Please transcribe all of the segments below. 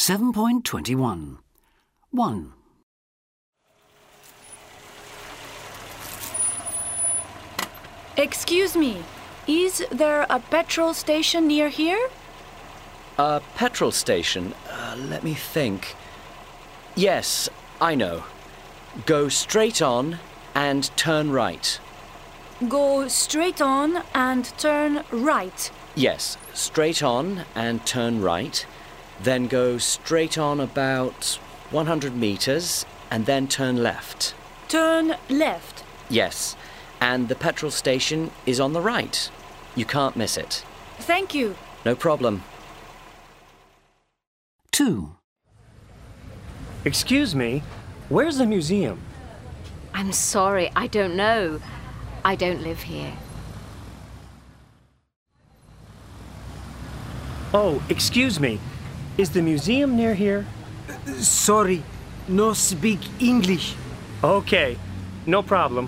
7.21. 1. Excuse me, is there a petrol station near here? A petrol station? Let me think. Yes, I know. Go straight on and turn right. Go straight on and turn right. Yes, straight on and turn right. Then go straight on about 100 meters and then turn left. Turn left. Yes, and the petrol station is on the right. You can't miss it. Thank you. No problem. 2. Excuse me, where's the museum? I'm sorry, I don't know. I don't live here. Oh, excuse me, is the museum near here? Sorry, no speak English. Okay, no problem.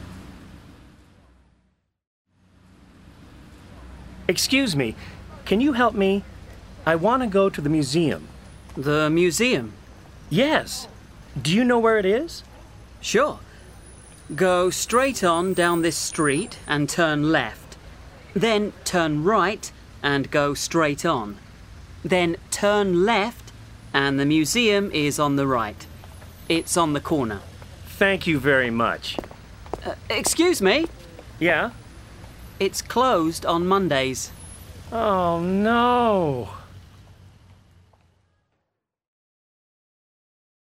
Excuse me, can you help me? I want to go to the museum. The museum? Yes. Do you know where it is? Sure. Go straight on down this street and turn left. Then turn right and go straight on. Then turn left and the museum is on the right. It's on the corner. Thank you very much. Excuse me? Yeah? It's closed on Mondays. Oh, no.